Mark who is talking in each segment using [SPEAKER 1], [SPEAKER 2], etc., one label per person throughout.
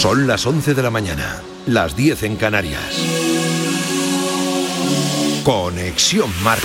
[SPEAKER 1] Son las 11 de la mañana, las 10 en Canarias. Conexión Marca.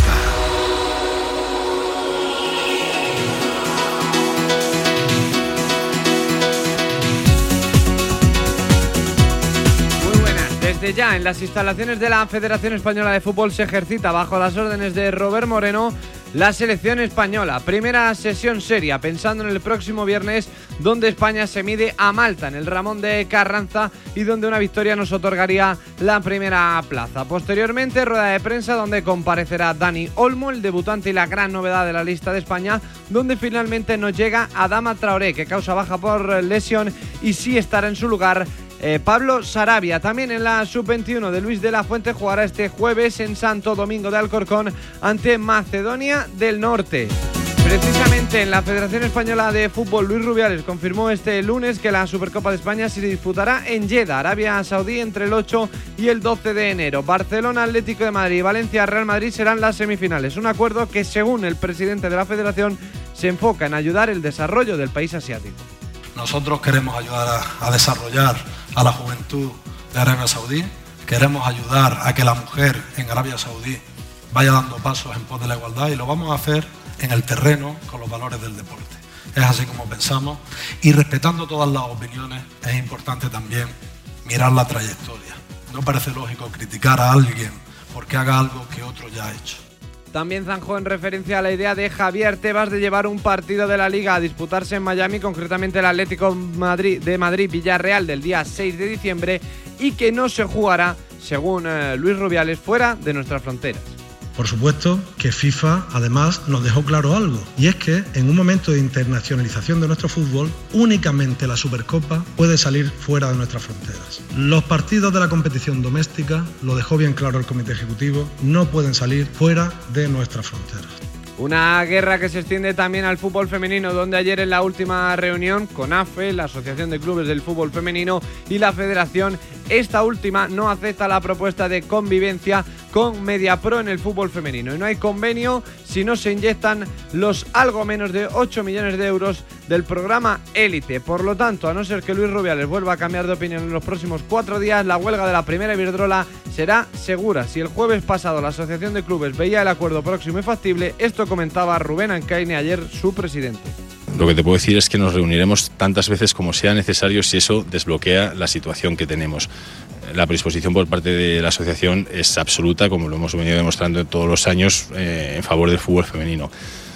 [SPEAKER 2] Muy buenas. Desde ya en las instalaciones de la Federación Española de Fútbol se ejercita bajo las órdenes de Robert Moreno la selección española. Primera sesión seria pensando en el próximo viernes, donde España se mide a Malta en el Ramón de Carranza y donde una victoria nos otorgaría la primera plaza. Posteriormente, rueda de prensa donde comparecerá Dani Olmo, el debutante y la gran novedad de la lista de España, donde finalmente nos llega Adama Traoré, que causa baja por lesión, y sí estará en su lugar Pablo Sarabia. También en la sub-21 de Luis de la Fuente jugará este jueves en Santo Domingo de Alcorcón ante Macedonia del Norte. Precisamente en la Federación Española de Fútbol, Luis Rubiales confirmó este lunes que la Supercopa de España se disputará en Jeddah, Arabia Saudí, entre el 8 y el 12 de enero. Barcelona, Atlético de Madrid y Valencia, Real Madrid serán las semifinales. Un acuerdo que, según el presidente de la Federación, se enfoca en ayudar el desarrollo del país asiático.
[SPEAKER 3] Nosotros queremos ayudar a desarrollar a la juventud de Arabia Saudí, queremos ayudar a que la mujer en Arabia Saudí vaya dando pasos en pos de la igualdad, y lo vamos a hacer en el terreno con los valores del deporte. Es así como pensamos, y respetando todas las opiniones es importante también mirar la trayectoria. No parece lógico criticar a alguien porque haga algo que otro ya ha hecho.
[SPEAKER 2] También zanjó en referencia a la idea de Javier Tebas de llevar un partido de la Liga a disputarse en Miami, concretamente el Atlético de Madrid-Villarreal del día 6 de diciembre, y que no se jugará, según Luis Rubiales, fuera de nuestras fronteras.
[SPEAKER 4] Por supuesto que FIFA además nos dejó claro algo, y es que en un momento de internacionalización de nuestro fútbol, únicamente la Supercopa puede salir fuera de nuestras fronteras. Los partidos de la competición doméstica, lo dejó bien claro el Comité Ejecutivo, no pueden salir fuera de nuestras fronteras.
[SPEAKER 2] Una guerra que se extiende también al fútbol femenino, donde ayer en la última reunión con AFE, la Asociación de Clubes del Fútbol Femenino, y la Federación, esta última no acepta la propuesta de convivencia con Mediapro en el fútbol femenino. Y no hay convenio si no se inyectan los algo menos de 8 millones de euros del programa Élite. Por lo tanto, a no ser que Luis Rubiales vuelva a cambiar de opinión en los próximos 4 días, la huelga de la primera Iberdrola será segura. Si el jueves pasado la Asociación de Clubes veía el acuerdo próximo y factible, esto comentaba Rubén Ancaine ayer, su presidente.
[SPEAKER 5] Lo que te puedo decir es que nos reuniremos tantas veces como sea necesario si eso desbloquea la situación que tenemos. La predisposición por parte de la asociación es absoluta, como lo hemos venido demostrando todos los años, en favor del fútbol femenino.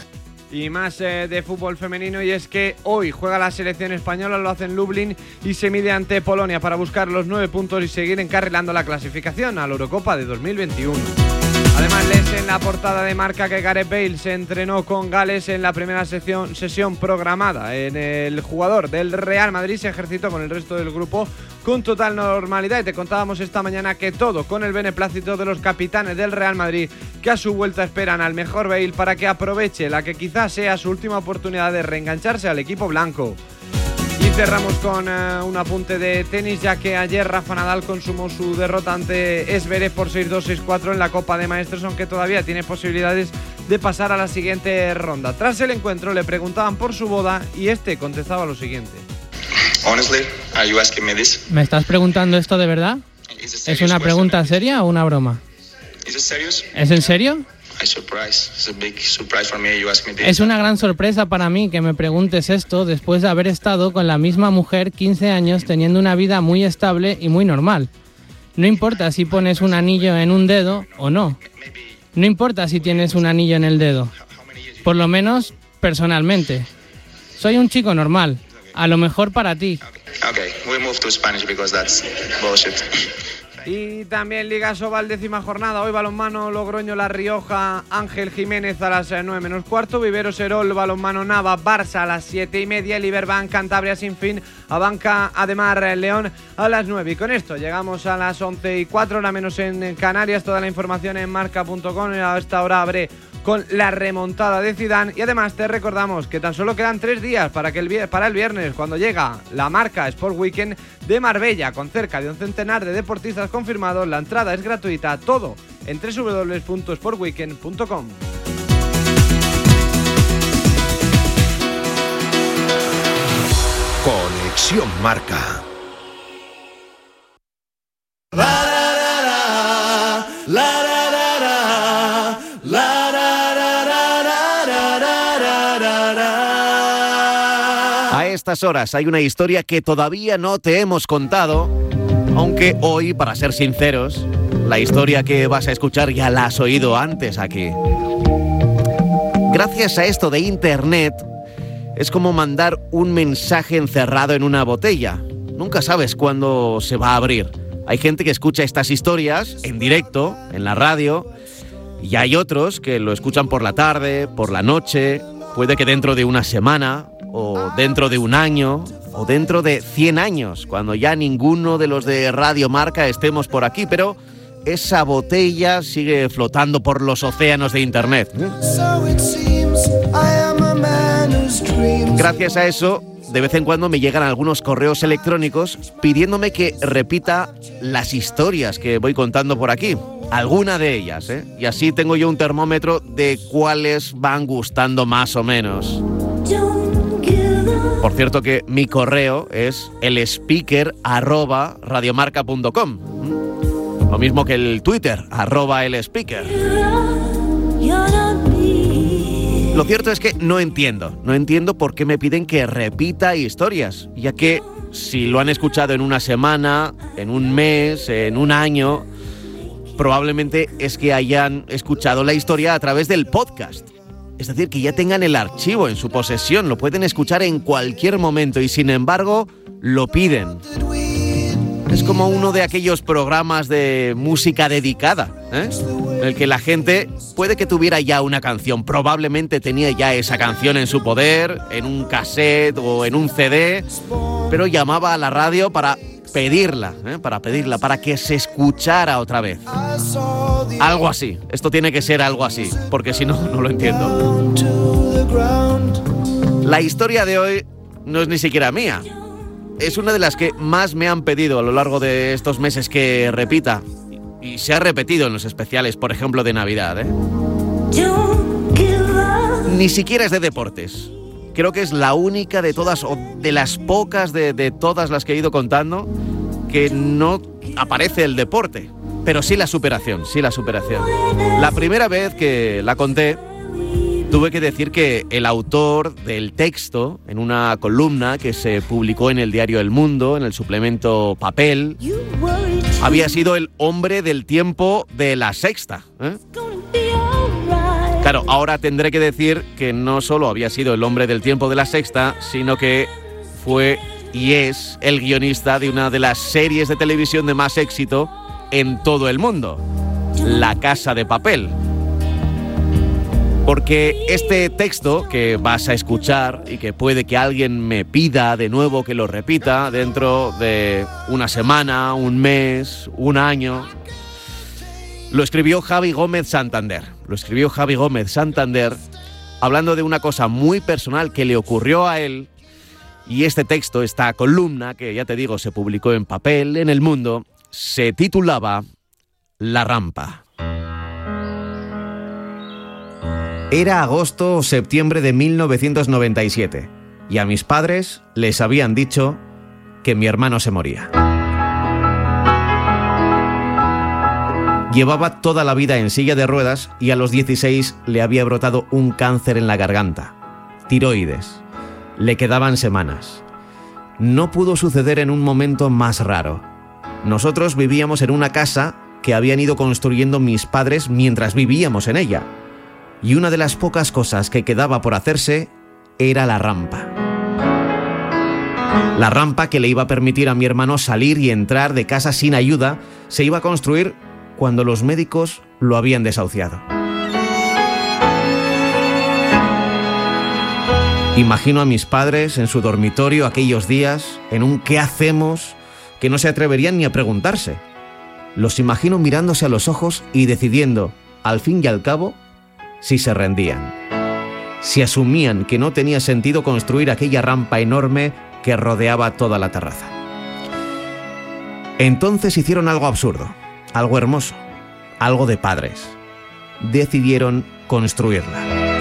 [SPEAKER 2] Y más de fútbol femenino, y es que hoy juega la selección española, lo hace en Lublin y se mide ante Polonia para buscar los 9 puntos y seguir encarrilando la clasificación a la Eurocopa de 2021. Además, lees en la portada de Marca que Gareth Bale se entrenó con Gales en la primera sesión programada. El jugador del Real Madrid se ejercitó con el resto del grupo con total normalidad, y te contábamos esta mañana que todo con el beneplácito de los capitanes del Real Madrid, que a su vuelta esperan al mejor Bale para que aproveche la que quizás sea su última oportunidad de reengancharse al equipo blanco. Y cerramos con un apunte de tenis, ya que ayer Rafa Nadal consumó su derrota ante Zverev por 6-2, 6-4 en la Copa de Maestros, aunque todavía tiene posibilidades de pasar a la siguiente ronda. Tras el encuentro le preguntaban por su boda y este contestaba lo siguiente.
[SPEAKER 6] Honestly, are you asking me this?
[SPEAKER 7] ¿Me estás preguntando esto de verdad? ¿Es una pregunta seria o una broma? ¿Es en serio? Es una gran sorpresa para mí que me preguntes esto después de haber estado con la misma mujer 15 años teniendo una vida muy estable y muy normal. No importa si pones un anillo en un dedo o no. No importa si tienes un anillo en el dedo. Por lo menos, personalmente. Soy un chico normal. A lo mejor para ti.
[SPEAKER 6] Okay, we move to Spanish because that's bullshit.
[SPEAKER 2] Y también Liga Sobal, 10ª jornada. Hoy balonmano Logroño La Rioja, Ángel Jiménez a las 9:15. Vivero Serol, balonmano Nava, Barça a las 7:30. El Iberbank, Cantabria Sin Fin, Abanca Ademar León a las 9. Y con esto llegamos a las 11:04, hora menos en Canarias. Toda la información en marca.com. A esta hora abre con la remontada de Zidane, y además te recordamos que tan solo quedan 3 días para el viernes, cuando llega la Marca Sport Weekend de Marbella, con cerca de un centenar de deportistas confirmados. La entrada es gratuita, todo en www.sportweekend.com.
[SPEAKER 1] Conexión Marca.
[SPEAKER 8] estas horas hay una historia que todavía no te hemos contado, aunque hoy, para ser sinceros, la historia que vas a escuchar ya la has oído antes aquí. Gracias a esto de Internet, es como mandar un mensaje encerrado en una botella. Nunca sabes cuándo se va a abrir. Hay gente que escucha estas historias en directo, en la radio, y hay otros que lo escuchan por la tarde, por la noche, puede que dentro de una semana, o dentro de un año, o dentro de 100 años, cuando ya ninguno de los de Radio Marca estemos por aquí, pero esa botella sigue flotando por los océanos de Internet. Gracias a eso, de vez en cuando me llegan algunos correos electrónicos pidiéndome que repita las historias que voy contando por aquí. Alguna de ellas, ¿eh? Y así tengo yo un termómetro de cuáles van gustando más o menos. Por cierto que mi correo es elspeaker@radiomarca.com. Lo mismo que el Twitter, @elspeaker. Lo cierto es que no entiendo por qué me piden que repita historias, ya que si lo han escuchado en una semana, en un mes, en un año, probablemente es que hayan escuchado la historia a través del podcast. Es decir, que ya tengan el archivo en su posesión, lo pueden escuchar en cualquier momento y sin embargo lo piden. Es como uno de aquellos programas de música dedicada, en el que la gente puede que tuviera ya una canción, probablemente tenía ya esa canción en su poder, en un cassette o en un CD, pero llamaba a la radio para pedirla, para que se escuchara otra vez. Algo así, esto tiene que ser algo así, porque si no, no lo entiendo. La historia de hoy no es ni siquiera mía. Es una de las que más me han pedido a lo largo de estos meses que repita. Y se ha repetido en los especiales, por ejemplo, de Navidad, Ni siquiera es de deportes. Creo que es la única de todas, o de las pocas de todas las que he ido contando, que no aparece el deporte. Pero sí la superación. La primera vez que la conté, tuve que decir que el autor del texto, en una columna que se publicó en el diario El Mundo, en el suplemento Papel, había sido el hombre del tiempo de La Sexta. Claro, ahora tendré que decir que no solo había sido el hombre del tiempo de La Sexta, sino que fue y es el guionista de una de las series de televisión de más éxito en todo el mundo, La Casa de Papel. Porque este texto que vas a escuchar y que puede que alguien me pida de nuevo que lo repita dentro de una semana, un mes, un año, lo escribió Javi Gómez Santander. Hablando de una cosa muy personal que le ocurrió a él. Y este texto, esta columna, que ya te digo, se publicó en Papel, en El Mundo, se titulaba La Rampa. Era agosto o septiembre de 1997 y a mis padres les habían dicho que mi hermano se moría. Llevaba toda la vida en silla de ruedas y a los 16 le había brotado un cáncer en la garganta, tiroides. Le quedaban semanas. No pudo suceder en un momento más raro. Nosotros vivíamos en una casa que habían ido construyendo mis padres mientras vivíamos en ella. Y una de las pocas cosas que quedaba por hacerse era la rampa. La rampa que le iba a permitir a mi hermano salir y entrar de casa sin ayuda se iba a construir cuando los médicos lo habían desahuciado. Imagino a mis padres en su dormitorio aquellos días, en un ¿qué hacemos?, que no se atreverían ni a preguntarse. Los imagino mirándose a los ojos y decidiendo, al fin y al cabo, si se rendían. Si asumían que no tenía sentido construir aquella rampa enorme que rodeaba toda la terraza. Entonces hicieron algo absurdo, algo hermoso, algo de padres. Decidieron construirla.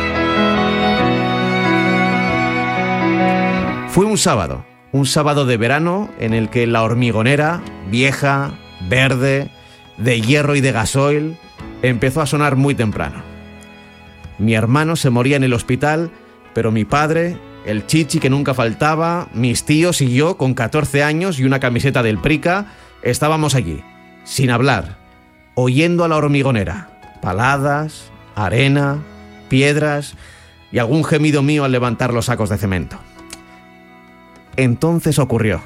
[SPEAKER 8] Fue un sábado de verano en el que la hormigonera, vieja, verde, de hierro y de gasoil, empezó a sonar muy temprano. Mi hermano se moría en el hospital, pero mi padre el chichi que nunca faltaba, mis tíos y yo, con 14 años y una camiseta del Prica, estábamos allí, sin hablar, oyendo a La Hormigonera. Paladas, arena, piedras y algún gemido mío al levantar los sacos de cemento. Entonces ocurrió.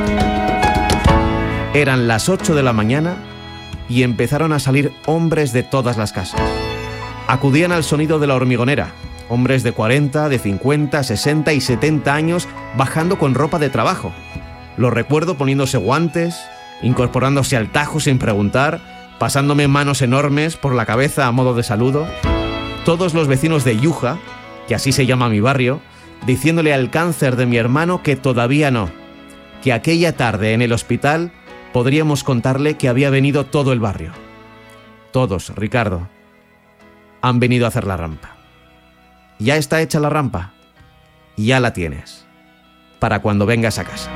[SPEAKER 8] Eran las 8 de la mañana y empezaron a salir hombres de todas las casas. Acudían al sonido de La Hormigonera. Hombres de 40, de 50, 60 y 70 años bajando con ropa de trabajo. Lo recuerdo poniéndose guantes, incorporándose al tajo sin preguntar, pasándome manos enormes por la cabeza a modo de saludo. Todos los vecinos de Yuja, que así se llama mi barrio, diciéndole al cáncer de mi hermano que todavía no, que aquella tarde en el hospital podríamos contarle que había venido todo el barrio. Todos, Ricardo, han venido a hacer la rampa. Ya está hecha la rampa. Ya la tienes. Para cuando vengas a casa.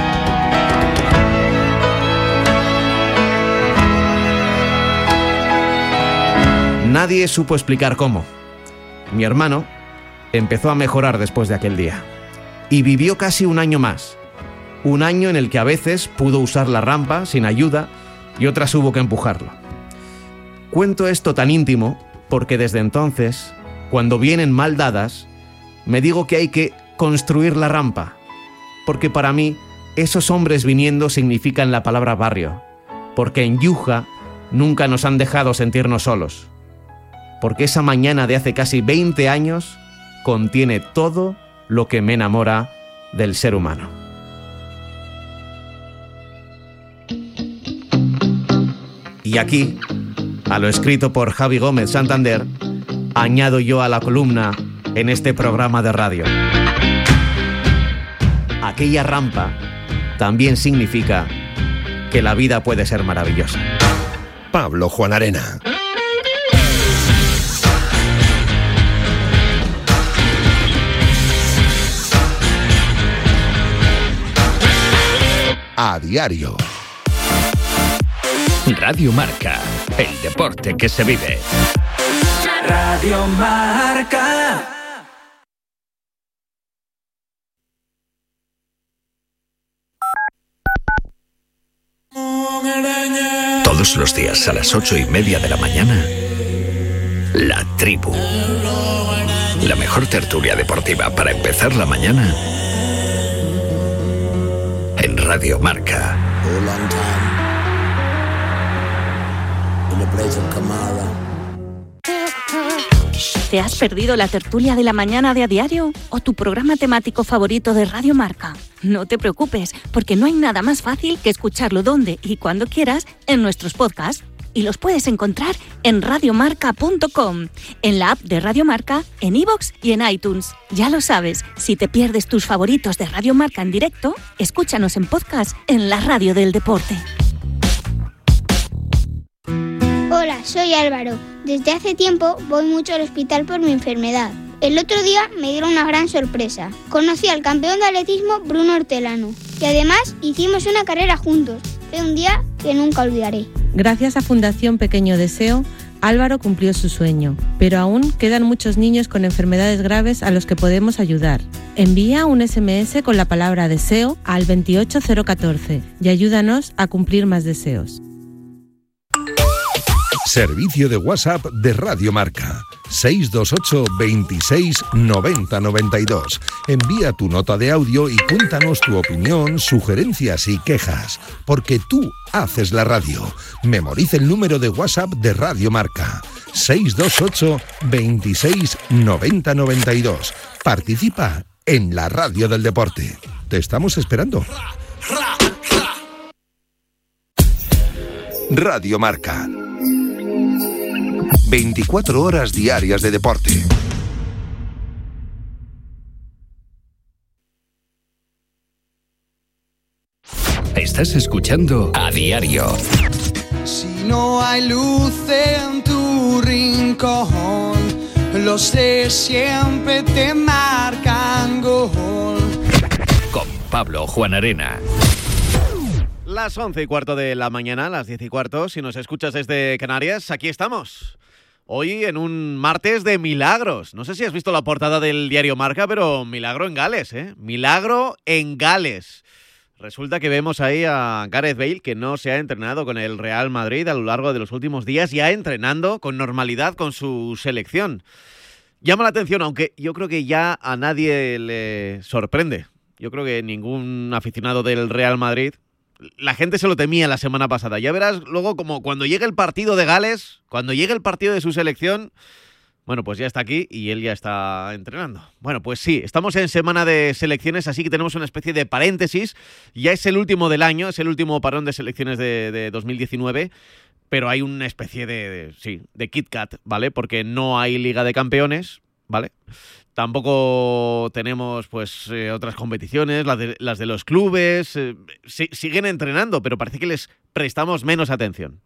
[SPEAKER 8] Nadie supo explicar cómo. Mi hermano empezó a mejorar después de aquel día. Y vivió casi un año más. Un año en el que a veces pudo usar la rampa sin ayuda y otras hubo que empujarlo. Cuento esto tan íntimo porque desde entonces, cuando vienen mal dadas, me digo que hay que construir la rampa, porque para mí esos hombres viniendo significan la palabra barrio, porque en Yuja nunca nos han dejado sentirnos solos, porque esa mañana de hace casi 20 años contiene todo lo que me enamora del ser humano. Y aquí, a lo escrito por Javi Gómez Santander, añado yo a la columna en este programa de radio. Aquella rampa también significa que la vida puede ser maravillosa.
[SPEAKER 1] Pablo Juan Arena. A diario.
[SPEAKER 9] Radio Marca, el deporte que se vive.
[SPEAKER 10] Radio Marca.
[SPEAKER 9] Todos los días a las 8:30 de la mañana, La Tribu. La mejor tertulia deportiva para empezar la mañana en Radio Marca.
[SPEAKER 11] ¿Te has perdido la tertulia de la mañana de A Diario o tu programa temático favorito de Radio Marca? No te preocupes, porque no hay nada más fácil que escucharlo donde y cuando quieras en nuestros podcasts. Y los puedes encontrar en radiomarca.com, en la app de Radio Marca, en iVoox y en iTunes. Ya lo sabes, si te pierdes tus favoritos de Radio Marca en directo, escúchanos en podcast en la radio del deporte.
[SPEAKER 12] Hola, soy Álvaro. Desde hace tiempo voy mucho al hospital por mi enfermedad. El otro día me dieron una gran sorpresa. Conocí al campeón de atletismo Bruno Hortelano y además hicimos una carrera juntos. Fue un día que nunca olvidaré.
[SPEAKER 13] Gracias a Fundación Pequeño Deseo, Álvaro cumplió su sueño, pero aún quedan muchos niños con enfermedades graves a los que podemos ayudar. Envía un SMS con la palabra deseo al 28014 y ayúdanos a cumplir más deseos.
[SPEAKER 1] Servicio de WhatsApp de Radio Marca. 628 26 90 92. Envía tu nota de audio y cuéntanos tu opinión, sugerencias y quejas, porque tú haces la radio. Memoriza el número de WhatsApp de Radio Marca. 628 26 90 92. Participa en la radio del deporte. Te estamos esperando. Radio Marca. 24 horas diarias de deporte.
[SPEAKER 9] Estás escuchando A Diario.
[SPEAKER 10] Si no hay luz en tu rincón, los de siempre te marcan gol.
[SPEAKER 9] Con Pablo Juan Arena.
[SPEAKER 8] Las 11:15 de la mañana, las 10:15, si nos escuchas desde Canarias, aquí estamos. Hoy en un martes de milagros. No sé si has visto la portada del diario Marca, pero milagro en Gales, ¿eh? Milagro en Gales. Resulta que vemos ahí a Gareth Bale, que no se ha entrenado con el Real Madrid a lo largo de los últimos días, ya entrenando con normalidad con su selección. Llama la atención, aunque yo creo que ya a nadie le sorprende. Yo creo que ningún aficionado del Real Madrid... La gente se lo temía la semana pasada. Ya verás luego como cuando llegue el partido de Gales, cuando llegue el partido de su selección, bueno, pues ya está aquí y él ya está entrenando. Bueno, pues sí, estamos en semana de selecciones, así que tenemos una especie de paréntesis. Ya es el último del año, es el último parón de selecciones de 2019, pero hay una especie de Kit Kat, ¿vale? Porque no hay Liga de Campeones, ¿vale? Tampoco tenemos pues otras competiciones, las de los clubes, siguen entrenando, pero parece que les prestamos menos atención.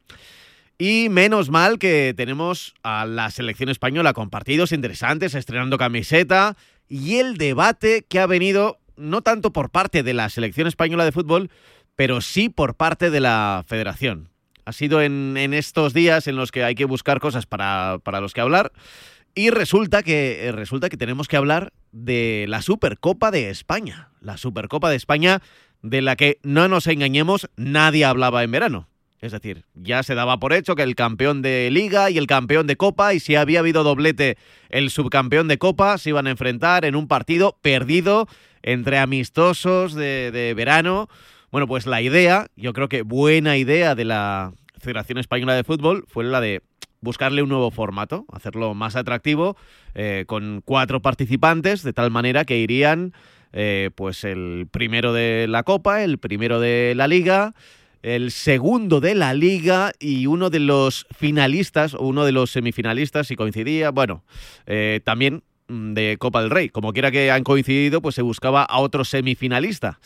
[SPEAKER 8] Y menos mal que tenemos a la selección española con partidos interesantes, estrenando camiseta, y el debate que ha venido no tanto por parte de la selección española de fútbol, pero sí por parte de la federación. Ha sido en estos días en los que hay que buscar cosas para los que hablar. Y resulta que tenemos que hablar de la Supercopa de España. La Supercopa de España, de la que, no nos engañemos, nadie hablaba en verano. Es decir, ya se daba por hecho que el campeón de Liga y el campeón de Copa, y si había habido doblete, el subcampeón de Copa, se iban a enfrentar en un partido perdido entre amistosos de verano. Bueno, pues la idea, yo creo que buena idea de la Federación Española de Fútbol, fue la de buscarle un nuevo formato, hacerlo más atractivo, con 4 participantes, de tal manera que irían pues el primero de la Copa, el primero de la Liga, el segundo de la Liga y uno de los finalistas o uno de los semifinalistas, si coincidía, bueno, también de Copa del Rey. Como quiera que han coincidido, pues se buscaba a otro semifinalista,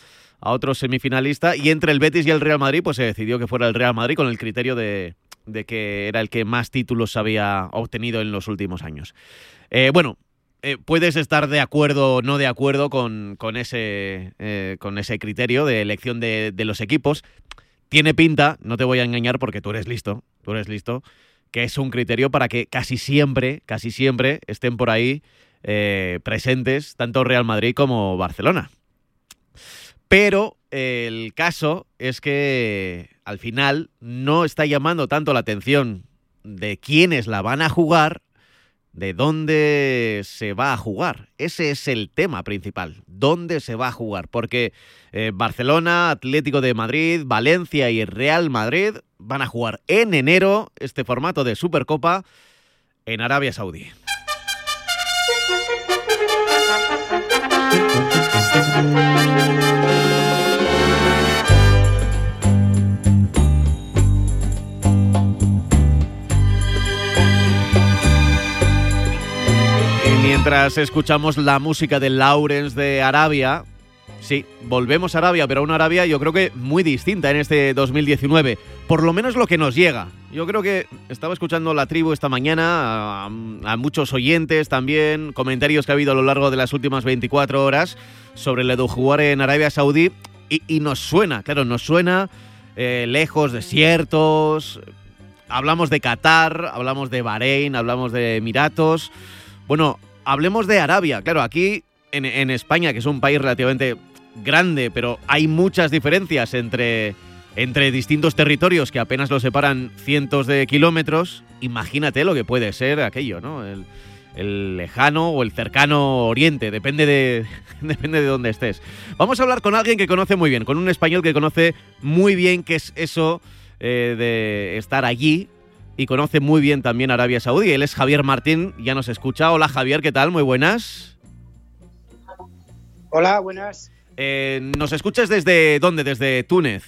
[SPEAKER 8] y entre el Betis y el Real Madrid, pues se decidió que fuera el Real Madrid con el criterio de que era el que más títulos había obtenido en los últimos años. Puedes estar de acuerdo o no de acuerdo con ese criterio de elección de los equipos. Tiene pinta, no te voy a engañar porque tú eres listo, que es un criterio para que casi siempre estén por ahí presentes tanto Real Madrid como Barcelona. Pero el caso es que al final no está llamando tanto la atención de quiénes la van a jugar, de dónde se va a jugar. Ese es el tema principal, dónde se va a jugar. Porque Barcelona, Atlético de Madrid, Valencia y Real Madrid van a jugar en enero este formato de Supercopa en Arabia Saudí. Mientras escuchamos la música de Lawrence de Arabia, sí, volvemos a Arabia, pero a una Arabia yo creo que muy distinta en este 2019, por lo menos lo que nos llega. Yo creo que estaba escuchando La Tribu esta mañana, a muchos oyentes también, comentarios que ha habido a lo largo de las últimas 24 horas sobre lo de jugar en Arabia Saudí, y nos suena, lejos, desiertos, hablamos de Qatar, hablamos de Bahrein, hablamos de Emiratos. Bueno, hablemos de Arabia. Claro, aquí en España, que es un país relativamente grande, pero hay muchas diferencias entre distintos territorios que apenas los separan cientos de kilómetros. Imagínate lo que puede ser aquello, ¿no? El lejano o el cercano oriente, depende de dónde estés. Vamos a hablar con alguien que conoce muy bien, con un español que conoce muy bien qué es eso de estar allí, y conoce muy bien también Arabia Saudí. Él es Javier Martín, ya nos escucha. Hola Javier, ¿qué tal? Muy buenas.
[SPEAKER 14] Hola, buenas.
[SPEAKER 8] ¿Nos escuchas desde dónde? ¿Desde Túnez?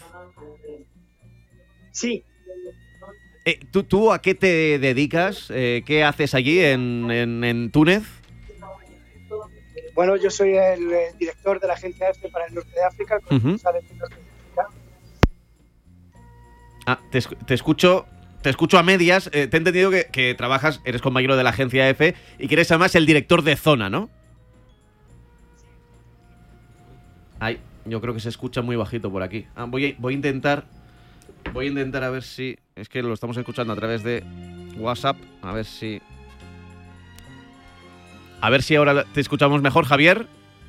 [SPEAKER 14] Sí.
[SPEAKER 8] ¿Tú a qué te dedicas? ¿Qué haces allí en Túnez?
[SPEAKER 14] Bueno, yo soy el director de la agencia EFE para el norte de África.
[SPEAKER 8] Te escucho a medias. Te he entendido que trabajas, eres compañero de la agencia EFE y que eres además el director de zona, ¿no? Ay, yo creo que se escucha muy bajito por aquí. Voy a intentar a ver si... Es que lo estamos escuchando a través de WhatsApp. A ver si ahora te escuchamos mejor, Javier.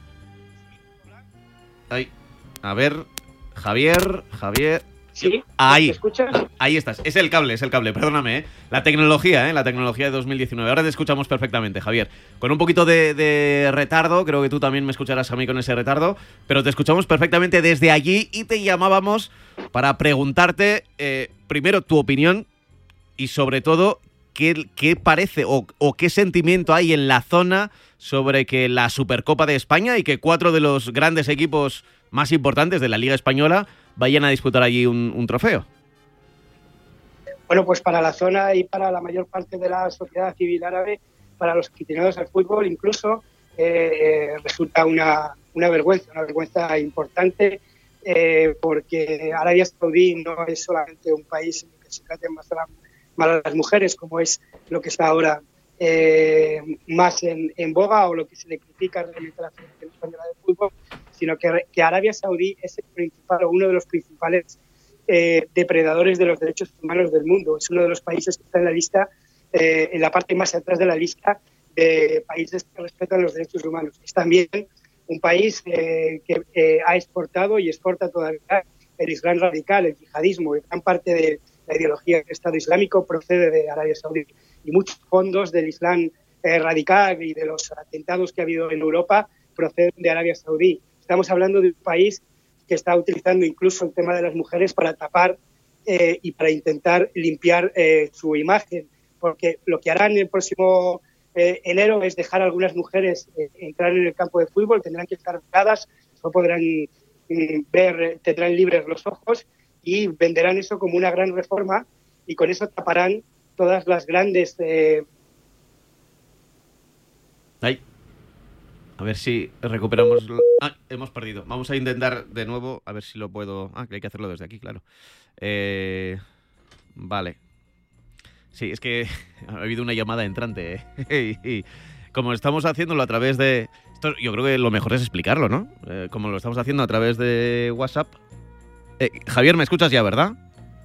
[SPEAKER 8] Ahí. A ver, Javier.
[SPEAKER 14] Sí,
[SPEAKER 8] ahí.
[SPEAKER 14] ¿me escuchas?
[SPEAKER 8] Ahí estás. Es el cable, perdóname. La tecnología de 2019. Ahora te escuchamos perfectamente, Javier. Con un poquito de retardo, creo que tú también me escucharás a mí con ese retardo, pero te escuchamos perfectamente desde allí y te llamábamos para preguntarte primero tu opinión y sobre todo qué parece o qué sentimiento hay en la zona sobre que la Supercopa de España y que 4 de los grandes equipos más importantes de la Liga Española vayan a disputar allí un trofeo.
[SPEAKER 14] Bueno, pues para la zona y para la mayor parte de la sociedad civil árabe, para los aficionados al fútbol incluso, resulta una vergüenza importante, porque Arabia Saudí no es solamente un país en el que se traten mal a las mujeres, como es lo que está ahora más en boga o lo que se le critica realmente a la Federación Española de Fútbol, sino que Arabia Saudí es el principal o uno de los principales depredadores de los derechos humanos del mundo. Es uno de los países que está en la lista, en la parte más atrás de la lista de países que respetan los derechos humanos. Es también un país que ha exportado y exporta todavía el Islam radical, el yihadismo, y gran parte de la ideología del Estado Islámico procede de Arabia Saudí. Y muchos fondos del Islam radical y de los atentados que ha habido en Europa proceden de Arabia Saudí. Estamos hablando de un país que está utilizando incluso el tema de las mujeres para tapar y para intentar limpiar su imagen, porque lo que harán el próximo enero es dejar a algunas mujeres entrar en el campo de fútbol, tendrán que estar veladas, no podrán ver, tendrán libres los ojos y venderán eso como una gran reforma y con eso taparán todas las grandes...
[SPEAKER 8] Ahí. A ver si recuperamos... hemos perdido. Vamos a intentar de nuevo, a ver si lo puedo... que hay que hacerlo desde aquí, claro. Vale. Sí, es que ha habido una llamada entrante. Y como estamos haciéndolo a través de... Esto, yo creo que lo mejor es explicarlo, ¿no? Como lo estamos haciendo a través de WhatsApp. Javier, ¿me escuchas ya, verdad?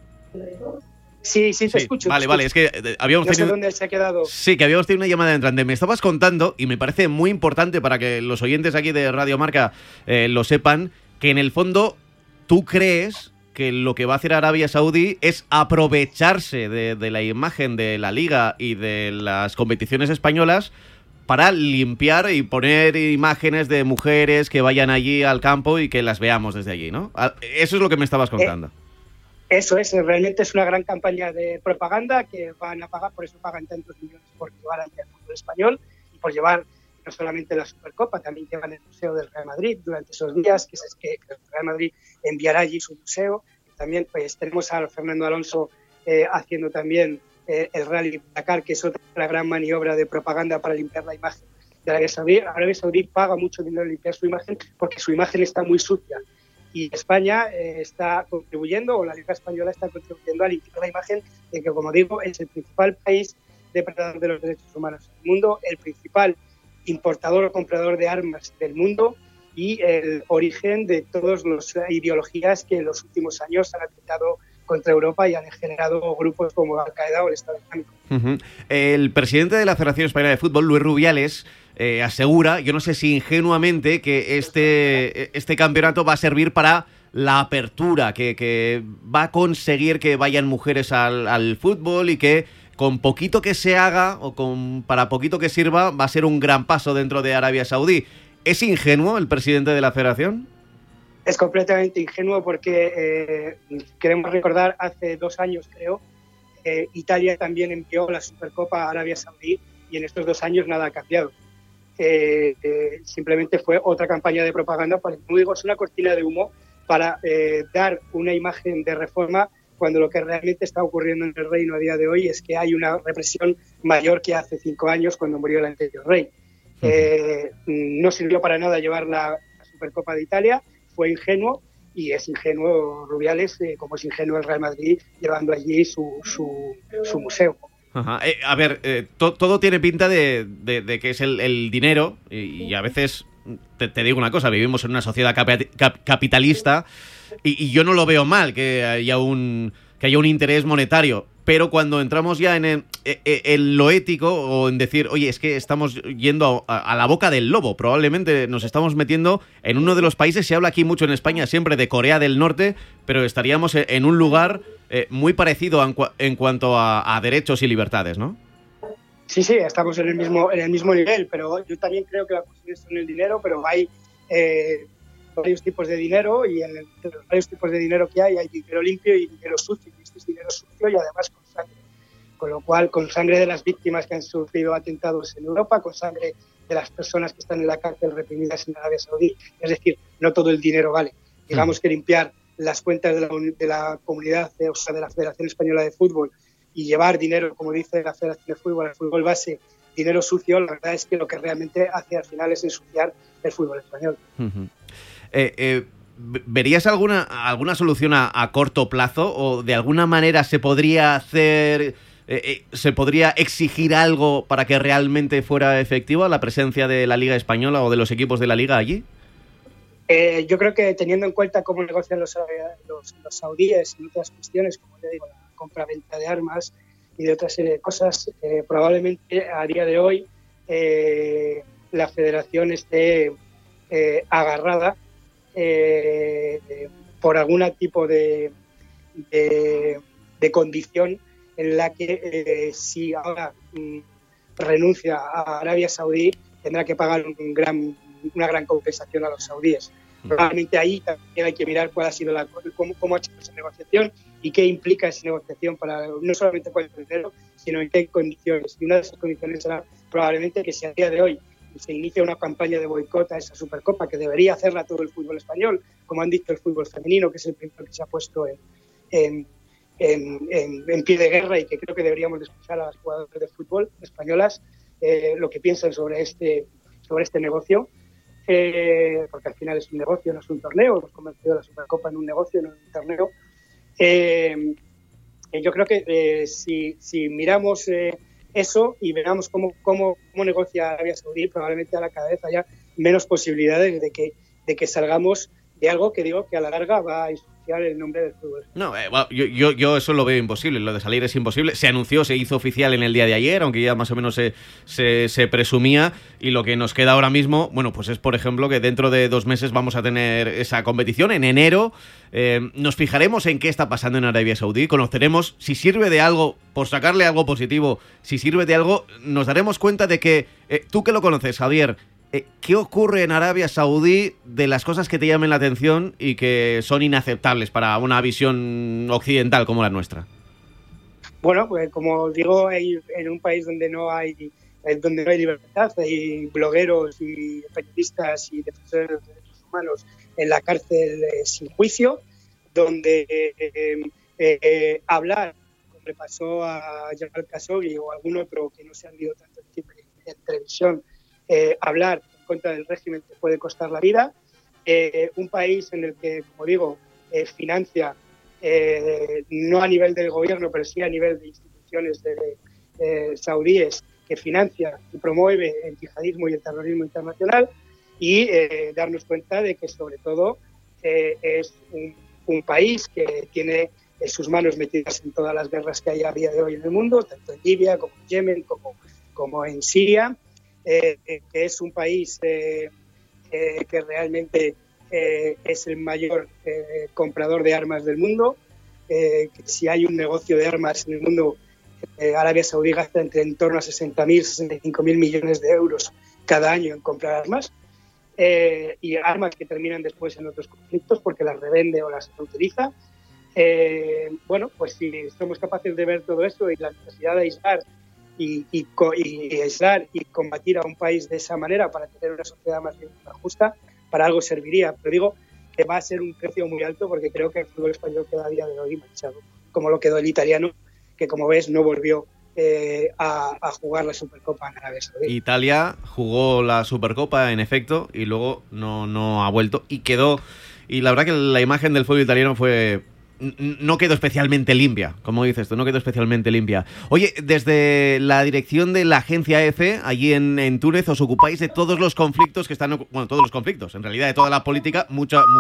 [SPEAKER 14] Sí, te escucho.
[SPEAKER 8] Vale, es que habíamos tenido...
[SPEAKER 14] No sé dónde se ha quedado.
[SPEAKER 8] Sí, que habíamos tenido una llamada entrante. Me estabas contando, y me parece muy importante para que los oyentes aquí de Radio Marca lo sepan, que en el fondo tú crees que lo que va a hacer Arabia Saudí es aprovecharse de la imagen de la Liga y de las competiciones españolas para limpiar y poner imágenes de mujeres que vayan allí al campo y que las veamos desde allí, ¿no? Eso es lo que me estabas contando.
[SPEAKER 14] Eso es, realmente es una gran campaña de propaganda que van a pagar, por eso pagan tantos millones por llevar al fútbol español y por llevar no solamente la Supercopa, también llevan el Museo del Real Madrid durante esos días, que el Real Madrid enviará allí su museo. También pues tenemos a Fernando Alonso haciendo también el Rally Dakar, que es otra gran maniobra de propaganda para limpiar la imagen de Arabia Saudí. Arabia Saudí paga mucho dinero en limpiar su imagen porque su imagen está muy sucia. Y España está contribuyendo, o la Liga Española está contribuyendo a limpiar la imagen de que, como digo, es el principal país depredador de los derechos humanos del mundo, el principal importador o comprador de armas del mundo y el origen de todas las ideologías que en los últimos años han atentado contra Europa y han generado grupos como Al-Qaeda o el Estado Islámico.
[SPEAKER 8] Uh-huh. El presidente de la Federación Española de Fútbol, Luis Rubiales, asegura, yo no sé si ingenuamente, que este campeonato va a servir para la apertura, que va a conseguir que vayan mujeres al fútbol y que con poquito que se haga o para poquito que sirva va a ser un gran paso dentro de Arabia Saudí. ¿Es ingenuo el presidente de la Federación?
[SPEAKER 14] Es completamente ingenuo porque queremos recordar, hace 2 años creo, Italia también envió la Supercopa a Arabia Saudí y en estos 2 años nada ha cambiado. Simplemente fue otra campaña de propaganda, como digo, es una cortina de humo para dar una imagen de reforma cuando lo que realmente está ocurriendo en el reino a día de hoy es que hay una represión mayor que hace 5 años cuando murió el anterior rey. No sirvió para nada llevar la Supercopa de Italia, fue ingenuo y es ingenuo Rubiales, como es ingenuo el Real Madrid llevando allí su museo.
[SPEAKER 8] Ajá. A ver, todo tiene pinta de que es el dinero y a veces, te digo una cosa, vivimos en una sociedad capitalista y yo no lo veo mal que haya un interés monetario. pero cuando entramos ya en lo ético o en decir, oye, es que estamos yendo a la boca del lobo, probablemente nos estamos metiendo en uno de los países, se habla aquí mucho en España siempre de Corea del Norte, pero estaríamos en un lugar muy parecido en cuanto a derechos y libertades, ¿no?
[SPEAKER 14] Sí, estamos en el mismo nivel, pero yo también creo que la cuestión es en el dinero, pero hay varios tipos de dinero y en los varios tipos de dinero que hay dinero limpio y dinero sucio, y este es dinero sucio y además con sangre. Con lo cual, con sangre de las víctimas que han sufrido atentados en Europa, con sangre de las personas que están en la cárcel reprimidas en Arabia Saudí. Es decir, no todo el dinero vale. Digamos que limpiar las cuentas de la comunidad, o sea, de la Federación Española de Fútbol y llevar dinero, como dice la Federación de Fútbol, al fútbol base, dinero sucio, la verdad es que lo que realmente hace al final es ensuciar el fútbol español.
[SPEAKER 8] ¿Verías alguna solución a corto plazo o de alguna manera se podría hacer, se podría exigir algo para que realmente fuera efectiva la presencia de la Liga Española o de los equipos de la Liga allí?
[SPEAKER 14] Yo creo que teniendo en cuenta cómo negocian los saudíes y otras cuestiones, como te digo, la compra-venta de armas y de otra serie de cosas, probablemente a día de hoy la federación esté agarrada por algún tipo de condición en la que si ahora renuncia a Arabia Saudí tendrá que pagar una gran compensación a los saudíes. Probablemente ahí también hay que mirar cuál ha sido cómo ha hecho esa negociación y qué implica esa negociación para no solamente cuál es el dinero, sino en qué condiciones. Y una de esas condiciones será probablemente que si a día de hoy se inicia una campaña de boicot a esa Supercopa, que debería hacerla todo el fútbol español, como han dicho el fútbol femenino, que es el primero que se ha puesto en pie de guerra y que creo que deberíamos escuchar a las jugadoras de fútbol españolas lo que piensan sobre este negocio, porque al final es un negocio, no es un torneo. Hemos convertido la Supercopa en un negocio, no en un torneo. Yo creo que si miramos eso y veamos cómo negocia Arabia Saudí, probablemente a la cada vez haya menos posibilidades de que salgamos de algo que digo que a la larga va a ensuciar el nombre del fútbol.
[SPEAKER 8] No, yo eso lo veo imposible, lo de salir es imposible. Se anunció, se hizo oficial en el día de ayer, aunque ya más o menos se presumía, y lo que nos queda ahora mismo, bueno, pues es por ejemplo que dentro de 2 meses vamos a tener esa competición, en enero. Nos fijaremos en qué está pasando en Arabia Saudí, conoceremos si sirve de algo, por sacarle algo positivo, si sirve de algo, nos daremos cuenta de que, tú que lo conoces, Javier, ¿qué ocurre en Arabia Saudí de las cosas que te llamen la atención y que son inaceptables para una visión occidental como la nuestra?
[SPEAKER 14] Bueno, pues como digo, en un país donde no hay libertad, hay blogueros y periodistas y defensores de los derechos humanos en la cárcel sin juicio, donde hablar, como le pasó a Jamal Khashoggi o algún otro que no se han visto tanto en televisión, hablar en contra del régimen te puede costar la vida. Un país en el que, como digo, financia, no a nivel del gobierno, pero sí a nivel de instituciones saudíes, que financia y promueve el yihadismo y el terrorismo internacional, y darnos cuenta de que, sobre todo, es un país que tiene sus manos metidas en todas las guerras que hay a día de hoy en el mundo, tanto en Libia como en Yemen, como en Siria. Que es un país que realmente es el mayor comprador de armas del mundo, que si hay un negocio de armas en el mundo, Arabia Saudí gasta en torno a 60.000, 65.000 millones de euros cada año en comprar armas, y armas que terminan después en otros conflictos porque las revende o las utiliza. Bueno, pues si somos capaces de ver todo eso y la necesidad de aislar y aislar y combatir a un país de esa manera para tener una sociedad más justa, para algo serviría. Pero digo que va a ser un precio muy alto, porque creo que el fútbol español queda a día de hoy manchado, como lo quedó el italiano, que como ves no volvió a jugar la Supercopa en Arabia Saudí.
[SPEAKER 8] Italia jugó la Supercopa, en efecto, y luego no ha vuelto y quedó. Y la verdad que la imagen del fútbol italiano no quedó especialmente limpia, como dices tú, no quedó especialmente limpia. Oye, desde la dirección de la agencia EFE, allí en Túnez, os ocupáis de todos los conflictos que están... Bueno, todos los conflictos, en realidad de toda la política, mucha